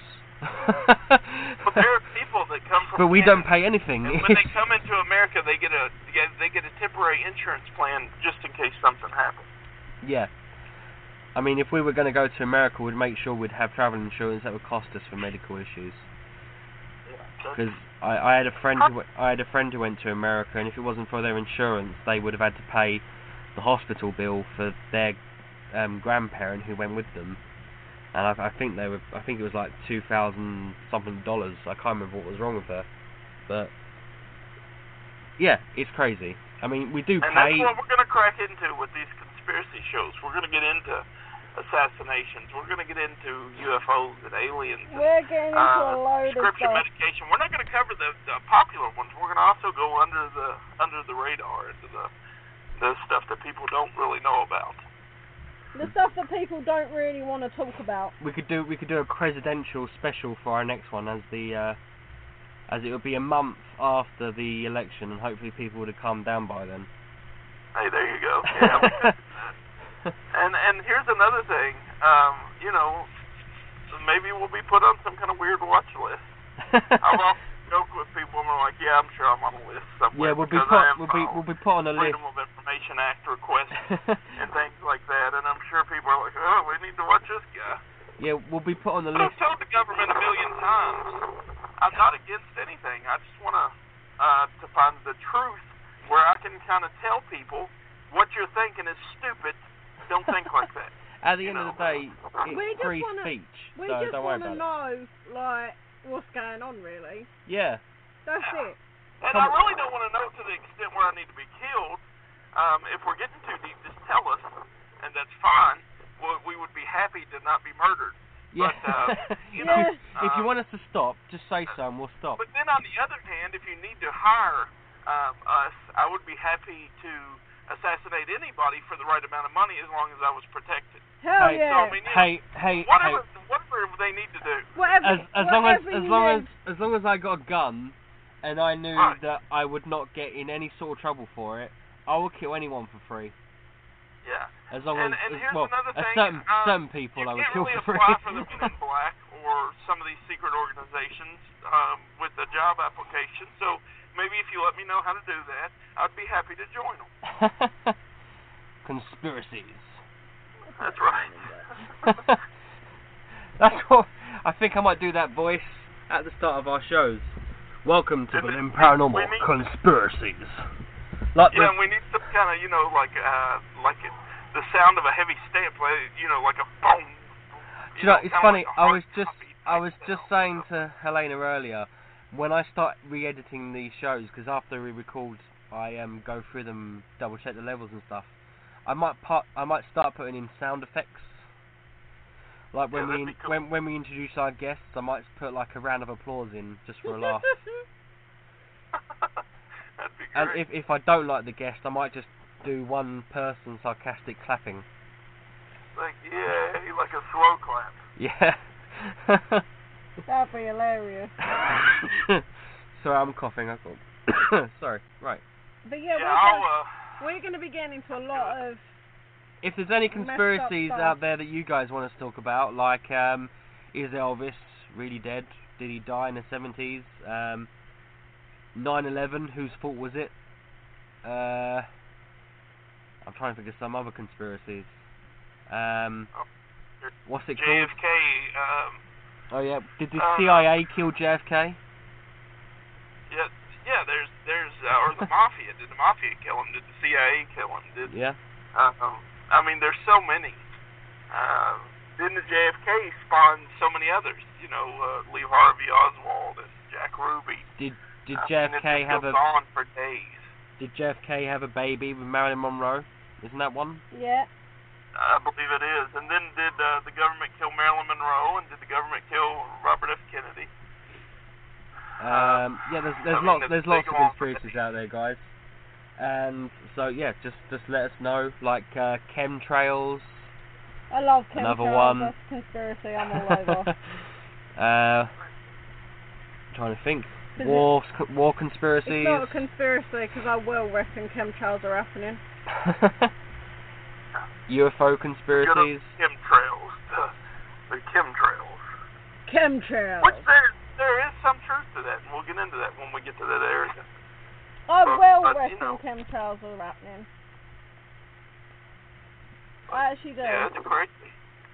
But there are people that come from But we Canada, don't pay anything. and when they come into America, they get a they get a temporary insurance plan just in case something happens. Yeah. I mean, if we were going to go to America, we'd make sure we'd have travel insurance that would cost us for medical issues. Because I, I had a friend who w- I had a friend who went to America, and if it wasn't for their insurance, they would have had to pay the hospital bill for their um, grandparent who went with them. And I, I think they were, I think it was like two thousand something dollars. I can't remember what was wrong with her, but yeah, it's crazy. I mean, we do And pay. that's what we're going to crack into with these conspiracy shows. We're going to get into assassinations. We're going to get into U F Os and aliens. And, We're getting into uh, a load of prescription stuff. medication. We're not going to cover the, the popular ones. We're going to also go under the under the radar into the the stuff that people don't really know about. The stuff that people don't really want to talk about. We could do we could do a presidential special for our next one, as the uh, as it would be a month after the election, and hopefully people would have calmed down by then. Hey, there you go. Yeah, we could do that. And and here's another thing. Um, you know, maybe we'll be put on some kind of weird watch list. I've often joked with people, and I'm like, yeah, I'm sure I'm on a list somewhere. Yeah, we'll be because put I am we'll be we'll be put on a list. Freedom of Information Act requests and things like that, and I'm sure people are like, oh, we need to watch this guy. Yeah, we'll be put on the But list. I've told the government a million times, I'm not against anything. I just want to uh, to find the truth where I can kind of tell people what you're thinking is stupid. Don't think like that. At the You end know. of the day, We it's just free wanna- speech, We so just don't worry want to about it. know, like, what's going on, really. Yeah. That's Yeah. it. And I really don't want to know to the extent where I need to be killed. Um, if we're getting too deep, just tell us, and that's fine. Well, we would be happy to not be murdered. Yeah. But, uh, you if, know, you, if you um, want us to stop, just say so and we'll stop. But then on the other hand, if you need to hire um, us, I would be happy to assassinate anybody for the right amount of money as long as I was protected. Hell Hey, yeah. So, I mean, you know, Hey, hey, whatever, hey. whatever they need to do. Whatever, As as long as whatever as you long as need. as long as I got a gun, and I knew Right. that I would not get in any sort of trouble for it, I will kill anyone for free. Yeah. As long And- as, and as here's well, another as thing, certain um, certain people You I would can't kill really for free. apply for the Men in Black or some of these secret organizations um, with the job application. So maybe if you let me know how to do that, I'd be happy to join them. Conspiracies. That's right. That's what I think. I might do that voice at the start of our shows. Welcome to And the we- Paranormal we need- Conspiracies. Like Yeah, the, and we need some kind of, you know, like uh, like it, the sound of a heavy stamp, like, you know, like a boom. Do you know, it's kinda funny. like a I hard was just, copy I type was just sound. saying to Helena earlier, when I start re-editing these shows, because after we record, I um go through them, double check the levels and stuff. I might put, I might start putting in sound effects. Like when Yeah, we that'd be cool. when when we introduce our guests, I might put like a round of applause in just for a laugh. That'd be And great. if if I don't like the guest, I might just do one person sarcastic clapping. Like, yeah, like a slow clap. Yeah. That'd be hilarious. Sorry, I'm coughing. I thought. Sorry. Right. But yeah, Yeah, we're, I'll, gonna, uh, we're going to be getting into a lot of... If there's any Messed up conspiracies stuff. out there that you guys want us to talk about, like um, is Elvis really dead? Did he die in the seventies? Um, nine eleven, whose fault was it? Uh, I'm trying to think of some other conspiracies. Um, what's it J called? F K, um, Oh yeah, did the uh, C I A kill J F K? yeah, yeah, there's, there's, uh, or the Mafia. Did the Mafia kill him? Did the C I A kill him? Did, Yeah. uh, um, I mean, there's so many. Uh, didn't the J F K spawn so many others? You know, uh, Lee Harvey Oswald and Jack Ruby. Did did Uh, J F and it K just have goes a on for days. did J F K have a baby with Marilyn Monroe? Isn't that one? Yeah. I believe it is. And then did uh, the government kill Marilyn Monroe? And did the government kill Robert F. Kennedy? Um, yeah, there's there's I mean, lots it's there's lots big of on for conspiracies out there, guys. And so yeah, just just let us know, like uh, chemtrails. I love chemtrails. Another one. That's conspiracy. I'm all over. uh, trying to think. Is War war It's conspiracies. not a conspiracy because I will reckon chemtrails are happening. U F O Good conspiracies. chemtrails. The, the chemtrails. Chemtrails. Which there, there is some truth to that, and we'll get into that when we get to that area. I But- will but, you reckon know. chemtrails are happening. I actually do. Yeah, it's crazy.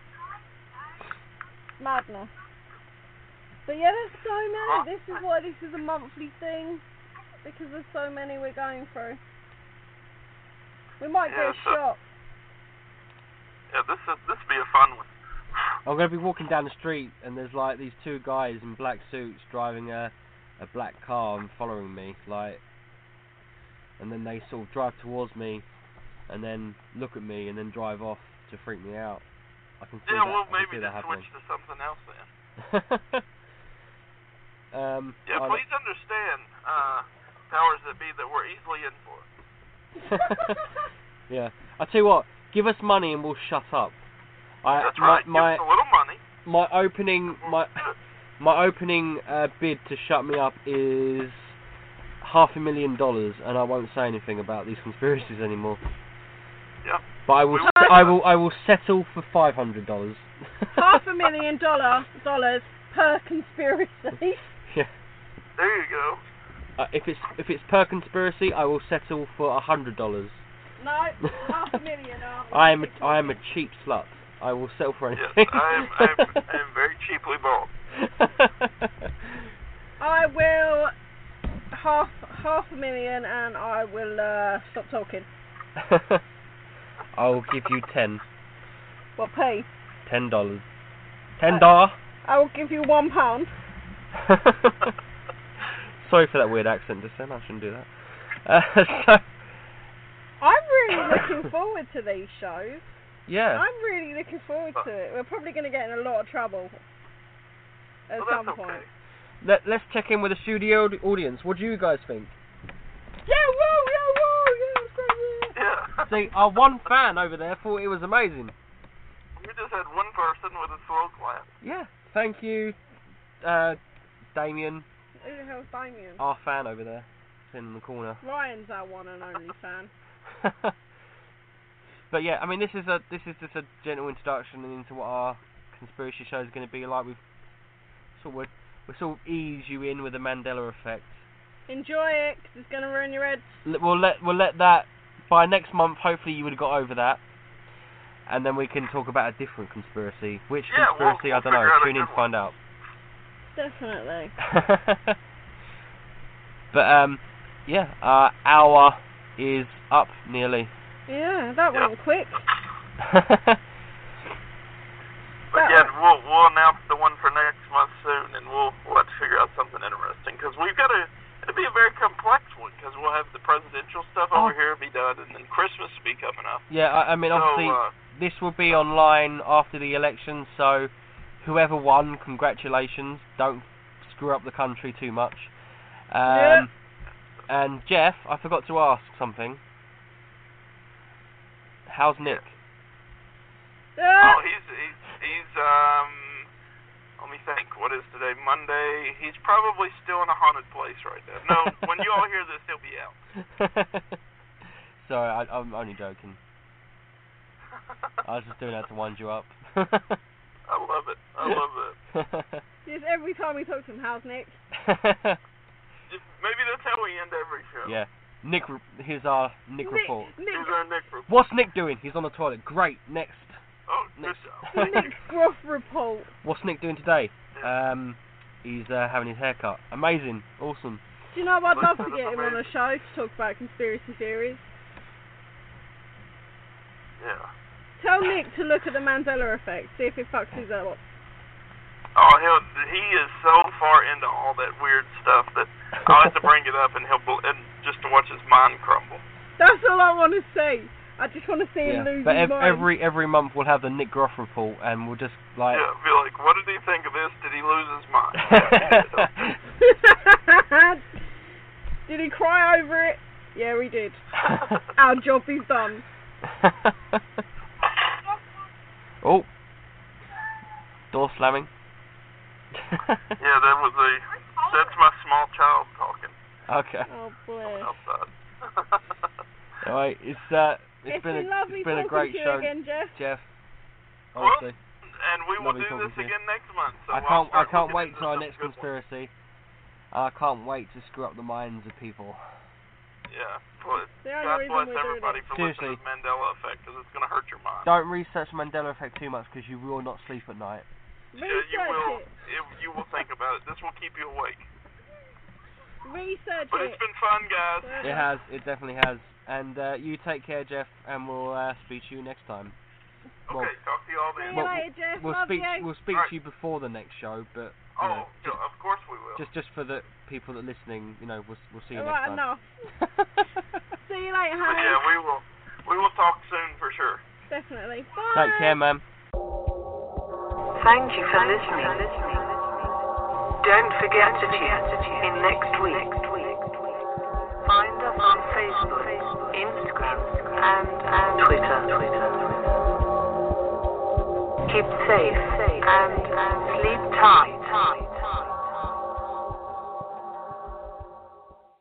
Madness. But yeah, there's so Huh? many. This is why this is a monthly thing. Because there's so many we're going through. We might Yeah, get so- shot. Yeah, this is this be a fun one. I'm gonna be walking down the street and there's like these two guys in black suits driving a a black car and following me, like, and then they sort of drive towards me and then look at me and then drive off to freak me out. I can see Yeah, that. well, I can maybe see that just happening. switch to something else then. um, Yeah, I- please understand, uh, powers that be, that we're easily influenced. Yeah, I tell you what, give us money and we'll shut up. I, That's my, right. My, Give us a little money. my opening, my Good. my opening uh, bid to shut me up is half a million dollars, and I won't say anything about these conspiracies anymore. Yeah. But I will, We s- will- I will, I will settle for five hundred dollars. Half a million dollar dollars per conspiracy. Yeah. There you go. Uh, if it's if it's per conspiracy, I will settle for a hundred dollars. No, half a million. aren't we? I am a, I am a cheap slut. I will settle for Yes, anything. I am, I am, I am very cheaply bought. I will half half a million, and I will uh, stop talking. I will give you ten. What pay? Ten dollars. Ten dollar. I will give you one pound. Sorry for that weird accent just then. I shouldn't do that. Uh, so, I'm really looking forward to these shows. yeah. I'm really looking forward to it. We're probably going to get in a lot of trouble at Well, some that's point. okay. Let, let's check in with the studio aud- audience. What do you guys think? Yeah, whoa, yeah, whoa, yeah, it's great, yeah. Yeah. See, our one fan over there thought it was amazing. We just had one person with a slow clap. Yeah. Thank you, uh, Damien, Who the hell's Damien? our fan over there, sitting in the corner. Ryan's our one and only fan. But yeah, I mean, this is a this is just a gentle introduction into what our conspiracy show is going to be like. We've sort of we sort of ease you in with the Mandela effect. Enjoy it, 'cause it's going to ruin your head. L- We'll let we'll let that by next month. Hopefully, you would have got over that, and then we can talk about a different conspiracy. Which Yeah, we'll- conspiracy? we'll I don't know. figure out a Tune in good to find out. Definitely. But um, yeah, our hour is up nearly. Yeah, that Yep. went quick. But That yeah, one- we'll we'll announce the one for next month soon, and we'll we'll have to figure out something interesting because we've got to. It'll be a very complex one because we'll have the presidential stuff Oh. over here be done, and then Christmas will be coming up. Yeah, I, I mean, obviously, so, uh, this will be online after the election, so whoever won, congratulations. Don't screw up the country too much. Um, Yeah. And Jeff, I forgot to ask something. How's Nick? Yeah. oh, he's he's he's um. Let me think. What is today? Monday. He's probably still in a haunted place right now. No, when you all hear this, he'll be out. Sorry, I, I'm only joking. I was just doing that to wind you up. I love it. I love it. Just every time we talk to him, how's Nick? Just, maybe that's how we end every show. Yeah. Nick, re- here's our Nick, Nick, report. Nick, Here's our Nick report. What's Nick doing? He's on the toilet. Great. Next. Oh, good Next. job. Nick's gruff report. What's Nick doing today? Um, he's uh, having his hair cut. Amazing. Awesome. Do you know I'd love to That's get him on a amazing. show to talk about conspiracy theories? Yeah. Tell Nick to look at the Mandela effect, see if it fucks his up. Oh, he'll, he is so far into all that weird stuff that I'll have to bring it up and he'll bel- and just to watch his mind crumble. That's all I want to see. I just want to see him Yeah. lose But his ev- mind. every every month we'll have the Nick Groff report, and we'll just like. Yeah, be like, what did he think of this? Did he lose his mind? Did he cry over it? Yeah, we did. Our job is done. Oh. Door slamming. Yeah, that was a. That's my small child talking Okay. Oh, bless. outside. Alright, it's uh, it's It's been been a lovely it's been a talking great to you show, again, Jeff. Jeff. Well, Honestly, and we will Lovely do talking this to you. again next month. So I I'll can't I start can't looking wait into till our some next good ones. conspiracy. I can't wait to screw up the minds of people. Yeah, but The only God reason bless we're doing everybody it. for Seriously. listening to the Mandela Effect because it's going to hurt your mind. Don't research Mandela effect too much because you will not sleep at night. Yeah, you Research will. it. It, you will think about it. This will keep you awake. Research But it. it's been fun, guys. It has. It definitely has. And uh, you take care, Jeff, and we'll uh, speak to you next time. Well, Okay, talk to you all See then. you well, later, Jeff. We'll Love speak. you. We'll speak Alright. to you before the next show, but you know, Oh, yeah, of course we will. just just for the people that are listening, you know, we'll we'll see you Alright, next time. enough. See you later, But honey. yeah, we will. We will talk soon for sure. Definitely. Bye. Take care, man. Thank you for listening. Don't forget to tune in next week. Find us on Facebook, Instagram, and, and Twitter. Keep safe and sleep tight.